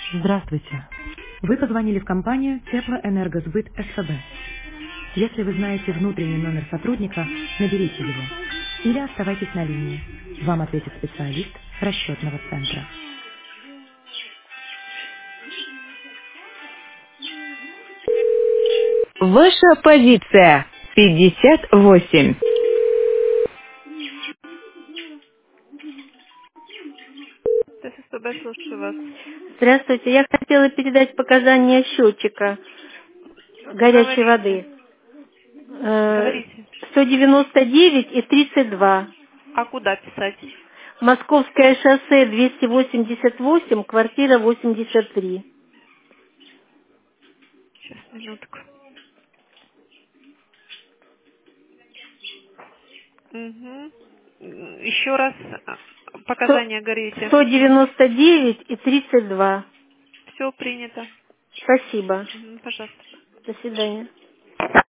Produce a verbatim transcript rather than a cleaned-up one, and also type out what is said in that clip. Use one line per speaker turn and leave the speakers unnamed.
Здравствуйте. Вы позвонили в компанию Теплоэнергосбыт СФБ. Если вы знаете внутренний номер сотрудника, наберите его. Или оставайтесь на линии. Вам ответит специалист расчетного центра.
Ваша позиция пятьдесят восемь.
ТССБ, слушаю вас.
Здравствуйте, я хотела передать показания счетчика горячей
Говорите.
воды. Э,
Говорите.
сто девяносто девять и тридцать два.
А куда писать?
Московское шоссе двести восемьдесят восемь, квартира восемьдесят три.
Сейчас, минутку. Угу. Еще раз а,
Сто
показания говорите.
сто девяносто девять и тридцать два.
Все принято.
Спасибо.
Мгм, пожалуйста.
До свидания.